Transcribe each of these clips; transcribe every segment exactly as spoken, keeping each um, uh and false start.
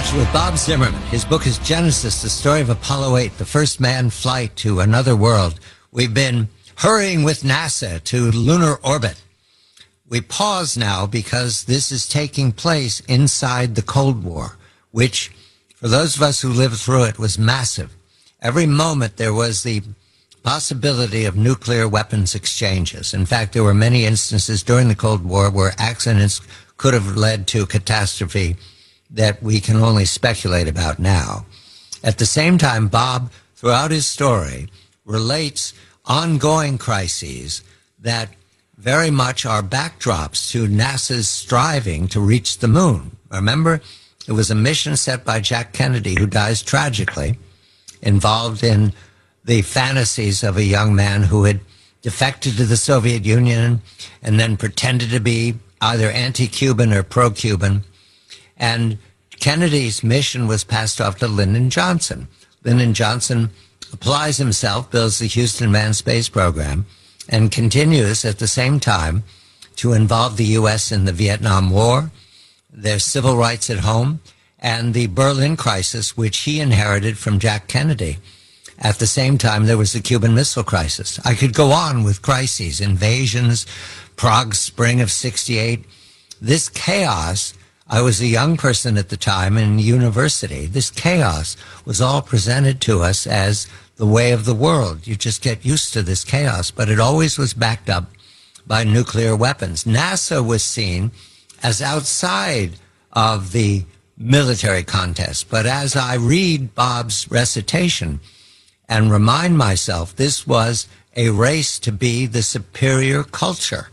With Bob Zimmerman. His book is Genesis, the story of Apollo eight, the first manned flight to another world. We've been hurrying with NASA to lunar orbit. We pause now because this is taking place inside the Cold War, which, for those of us who lived through it, was massive. Every moment there was the possibility of nuclear weapons exchanges. In fact, there were many instances during the Cold War where accidents could have led to catastrophe that we can only speculate about now. At the same time, Bob, throughout his story, relates ongoing crises that very much are backdrops to NASA's striving to reach the moon. Remember, it was a mission set by Jack Kennedy, who dies tragically, involved in the fantasies of a young man who had defected to the Soviet Union and then pretended to be either anti-Cuban or pro-Cuban. And Kennedy's mission was passed off to Lyndon Johnson. Lyndon Johnson applies himself, builds the Houston Manned Space Program, and continues at the same time to involve the U S in the Vietnam War, their civil rights at home, and the Berlin crisis, which he inherited from Jack Kennedy. At the same time, there was the Cuban Missile Crisis. I could go on with crises, invasions, Prague Spring of sixty-eight. This chaos, I was a young person at the time in university. This chaos was all presented to us as the way of the world. You just get used to this chaos, but it always was backed up by nuclear weapons. NASA was seen as outside of the military contest. But as I read Bob's recitation and remind myself, this was a race to be the superior culture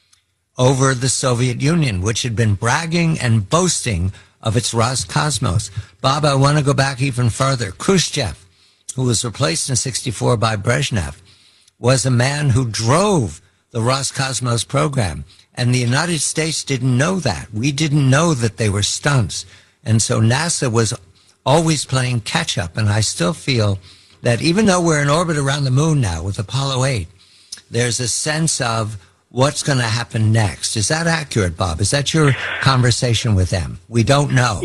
over the Soviet Union, which had been bragging and boasting of its Roscosmos. Bob, I want to go back even further. Khrushchev, who was replaced in sixty-four by Brezhnev, was a man who drove the Roscosmos program. And the United States didn't know that. We didn't know that they were stunts. And so NASA was always playing catch-up. And I still feel that even though we're in orbit around the moon now with Apollo eight, there's a sense of what's going to happen next. Is that accurate, Bob? Is that your conversation with them? We don't know.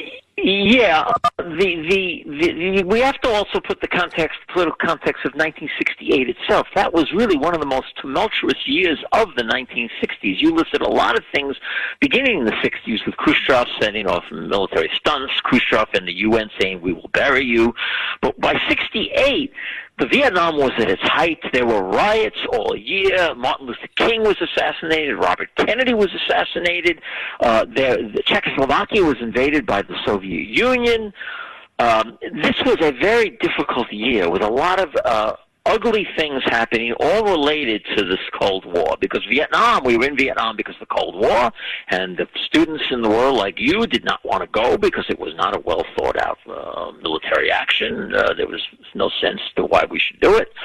Yeah, the, the, the, we have to also put the context, political context of nineteen sixty-eight itself. That was really one of the most tumultuous years of the nineteen sixties. You listed a lot of things beginning in the sixties with Khrushchev sending off military stunts, Khrushchev and the U N saying, we will bury you. But by sixty-eight, the Vietnam was at its height. There were riots all year. Martin Luther King was assassinated. Robert Kennedy was assassinated. Uh, there, the Czechoslovakia was invaded by the Soviet Union. Um, this was a very difficult year with a lot of uh, ugly things happening, all related to this Cold War. Because Vietnam, we were in Vietnam because of the Cold War, and the students in the world like you did not want to go because it was not a well thought out uh, military action. Uh, there was no sense to why we should do it.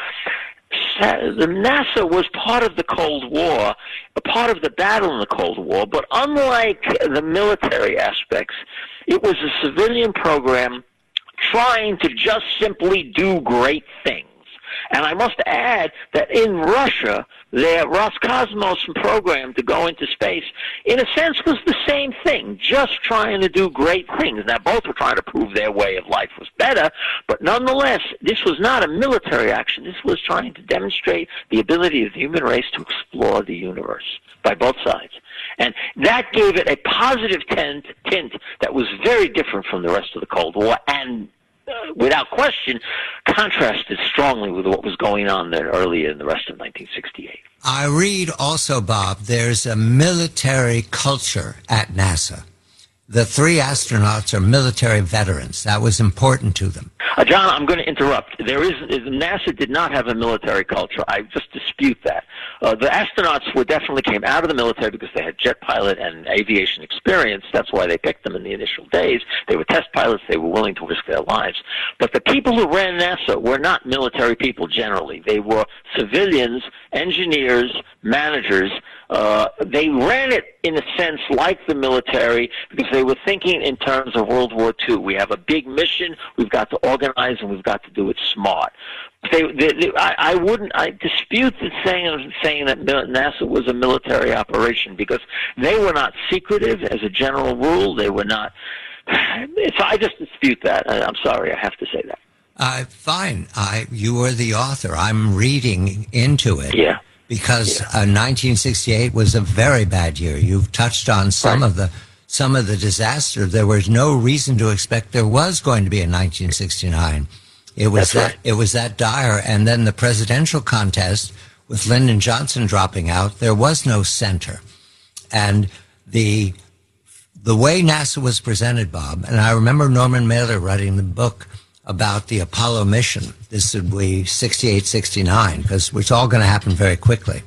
The NASA was part of the Cold War, a part of the battle in the Cold War, but unlike the military aspects, it was a civilian program trying to just simply do great things. And I must add that in Russia, their Roscosmos program to go into space, in a sense, was the same thing, just trying to do great things. Now, both were trying to prove their way of life was better, but nonetheless, this was not a military action. This was trying to demonstrate the ability of the human race to explore the universe by both sides. And that gave it a positive tint, tint that was very different from the rest of the Cold War, and Uh, without question, contrasted strongly with what was going on there earlier in the rest of nineteen sixty-eight. I read also, Bob, there's a military culture at NASA. The three astronauts are military veterans. That was important to them. Uh, John, I'm going to interrupt. There is, is NASA did not have a military culture. I just dispute that. Uh, the astronauts were definitely came out of the military because they had jet pilot and aviation experience. That's why they picked them in the initial days. They were test pilots. They were willing to risk their lives. But the people who ran NASA were not military people generally. They were civilians, engineers, managers. Uh, they ran it, in a sense, like the military because they were thinking in terms of World War Two. We have a big mission. We've got to organize, and we've got to do it smart. They, they, they, I, I wouldn't. I dispute the saying saying that NASA was a military operation because they were not secretive as a general rule. They were not So I just dispute that. I, I'm sorry, I have to say that. Uh, fine. I, you were the author. I'm reading into it. Yeah. Because yeah. Uh, nineteen sixty-eight was a very bad year. You've touched on some right. of the some of the disaster. There was no reason to expect there was going to be a nineteen sixty-nine. It was That's that right. it was that dire. And then the presidential contest with Lyndon Johnson dropping out, there was no center. And the the way NASA was presented, Bob, and I remember Norman Mailer writing the book about the Apollo mission. This would be sixty-eight, sixty-nine, because it's all going to happen very quickly.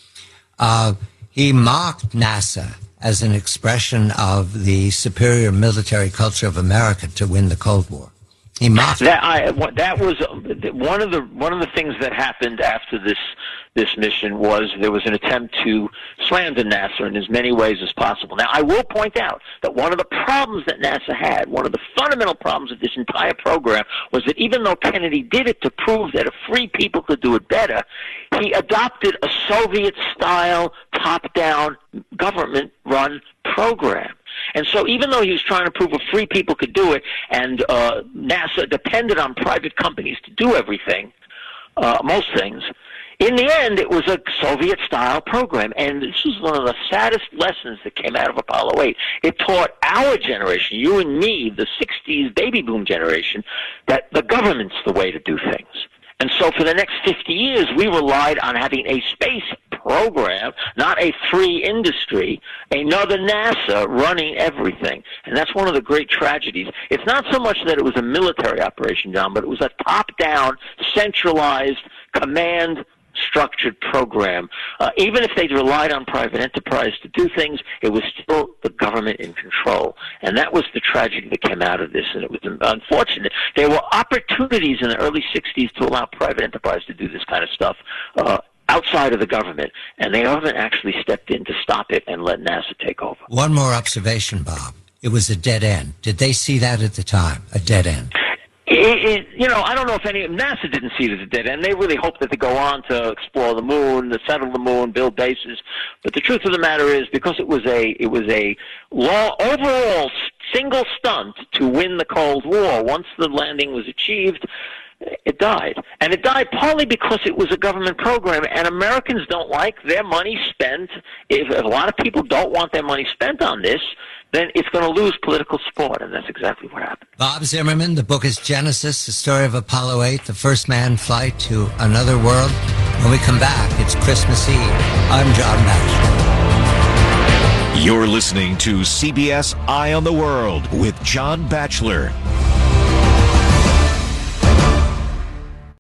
Uh, he mocked NASA as an expression of the superior military culture of America to win the Cold War. He mocked that. I, that was one of the one of the things that happened after this this mission was there was an attempt to slander NASA in as many ways as possible. Now, I will point out that one of the problems that NASA had, one of the fundamental problems of this entire program, was that even though Kennedy did it to prove that if free people could do it better, he adopted a Soviet-style, top-down, government-run program. And so even though he was trying to prove if free people could do it, and uh, NASA depended on private companies to do everything, uh, most things, in the end, it was a Soviet-style program, and this was one of the saddest lessons that came out of Apollo eight. It taught our generation, you and me, the sixties baby boom generation, that the government's the way to do things. And so for the next fifty years, we relied on having a space program, not a free industry, another NASA running everything. And that's one of the great tragedies. It's not so much that it was a military operation, John, but it was a top-down, centralized, command structured program. Uh, even if they relied on private enterprise to do things, it was still the government in control. And that was the tragedy that came out of this, and it was unfortunate. There were opportunities in the early sixties to allow private enterprise to do this kind of stuff uh, outside of the government, and the government actually stepped in to stop it and let NASA take over. One more observation, Bob. It was a dead end. Did they see that at the time, a dead end? It, it, you know, I don't know if any NASA didn't see it as a dead end. They really hoped that they go on to explore the moon, to settle the moon, build bases. But the truth of the matter is, because it was a it was a law, overall single stunt to win the Cold War. Once the landing was achieved, it died. And it died partly because it was a government program, and Americans don't like their money spent. If a lot of people don't want their money spent on this, then it's going to lose political support, and that's exactly what happened. Bob Zimmerman, the book is Genesis, the story of Apollo eight, the first manned flight to another world. When we come back, it's Christmas Eve. I'm John Batchelor. You're listening to C B S Eye on the World with John Batchelor.